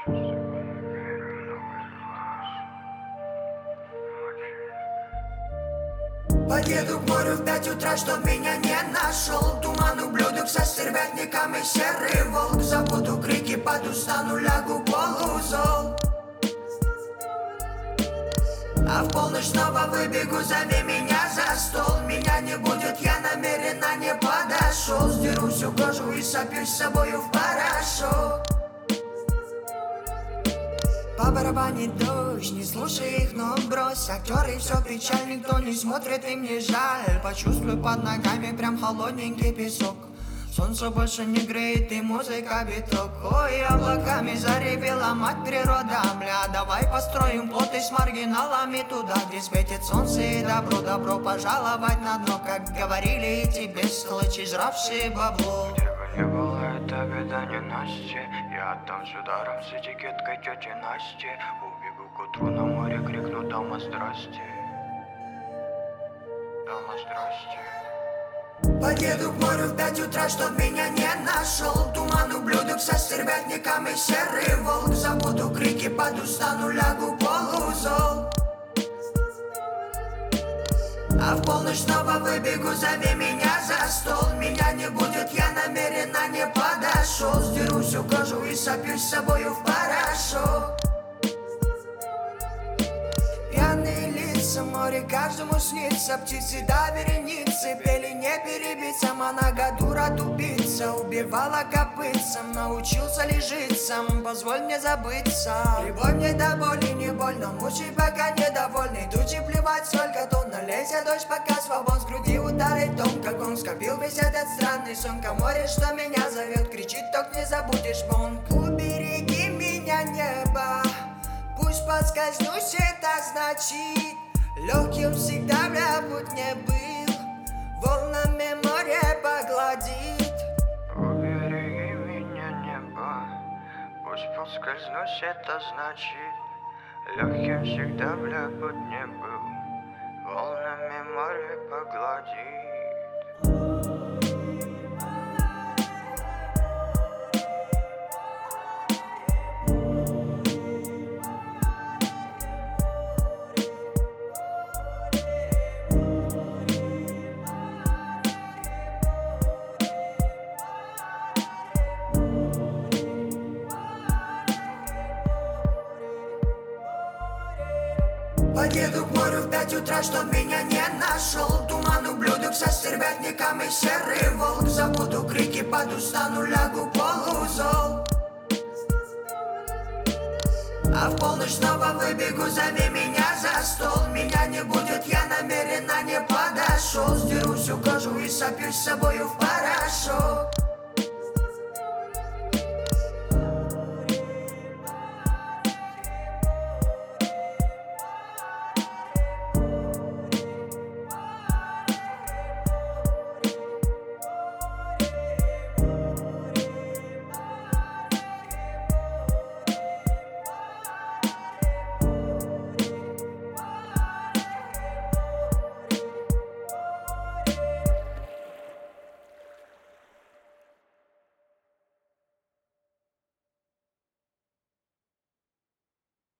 Подъеду к морю в 5 утра, чтоб меня не нашел туман ублюдок со стервятником и серый волк. Забуду крики, подустану, лягу полузол. А в полночь снова выбегу, зови меня за стол. Меня не будет, я намеренно не подошел. Сдеру всю кожу и сопьюсь с собою в порошок. По барабанит дождь, не слушай их, но брось. Актеры все печаль, никто не смотрит, им не жаль. Почувствуй под ногами прям холодненький песок. Солнце больше не греет и музыка биток. Ой, облаками заревела мать природа. Мля, давай построим плот и с маргиналами туда, где светит солнце и добро. Добро пожаловать на дно, как говорили эти бестолочи, жравшие бабло. Не было, это беда не Насти. Я отдам с ударом с этикеткой тети Насти. Убегу к утру на море, крикну: дома здрасте. Дома здрасте. Подъеду к морю в 5 утра, чтоб меня не нашел туман ублюдок со стервятником и серый волк. Забуду крики, подустану, лягу полузол. А в полночь снова выбегу, зови меня за стол. Меня не будет, я намеренно не подошел. Сдеру всю кожу и сопьюсь с собою в порошок. Пьяные лица, море каждому снится. Птицы до вереницы пели, не перебить. Сама нога дура тупица, убивала копытцем. Научился лежиться, позволь мне забыться. Любовь мне до боли не больно, мучай пока недовольный. Тучи плевать, сколько тонн, налейся дождь, пока свобод. С груди ударит том, как он скопил весь этот странный сон. Ко море, что меня зовет, кричит, только не забудешь бонг. Убереги меня, небо, пусть подскользнусь, это значит легким всегда, бля, путь не был. Волнами море погладит. Убереги меня, небо, пусть подскользнусь, это значит легким всегда, бля, путь не был. Волнами море погладит. Подъеду к морю в 5 утра, чтоб меня не нашел туман ублюдок со стервятником и серый волк. Забуду крики, подустану, лягу полузол. А в полночь снова выбегу, зови меня за стол. Меня не будет, я намеренно не подошел. Сдеру всю кожу и сопьюсь с собою в порошок.